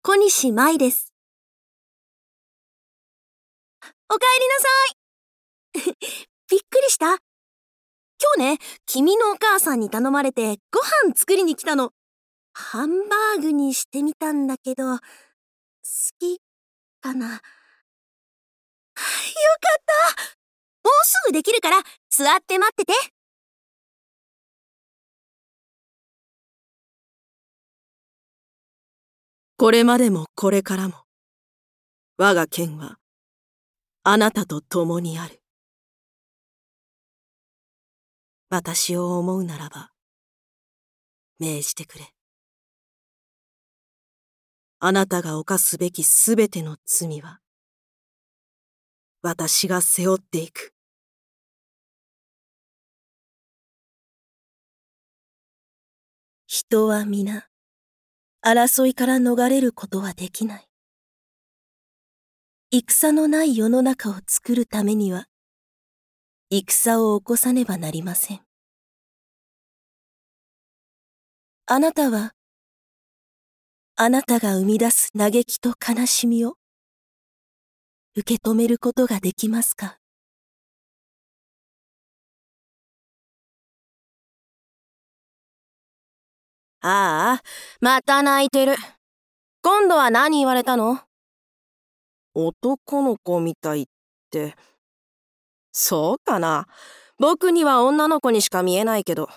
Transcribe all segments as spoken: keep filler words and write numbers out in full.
小西舞です。おかえりなさい。びっくりした？今日ね、君のお母さんに頼まれてご飯作りに来たの。ハンバーグにしてみたんだけど、好きかな？よかった！もうすぐできるから座って待ってて。 これまでもこれからも、我が剣はあなたと共にある。私を思うならば、命じてくれ。あなたが犯すべきすべての罪は、私が背負っていく。 人は皆、争いから逃れることはできない。戦のない世の中を作るためには、戦を起こさねばなりません。あなたは、あなたが生み出す嘆きと悲しみを、受け止めることができますか？ ああ、また泣いてる。今度は何言われたの？ 男の子みたいって。そうかな。僕には女の子にしか見えないけど。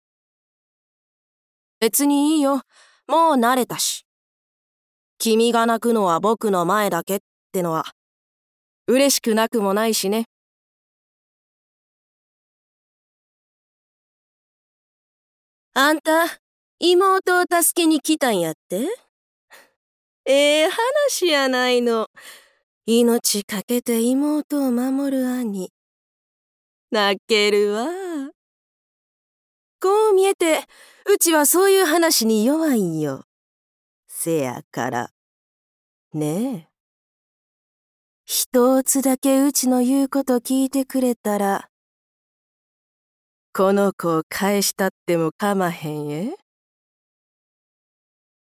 別にいいよ。もう慣れたし。君が泣くのは僕の前だけってのは、嬉しくなくもないしね。 あんた、妹を助けに来たんやって？ええ話やないの。命かけて妹を守る兄。泣けるわ。こう見えて、うちはそういう話に弱いんよ。せやから。ねえ。一つだけうちの言うこと聞いてくれたら、この子を返したってもかまへんえ。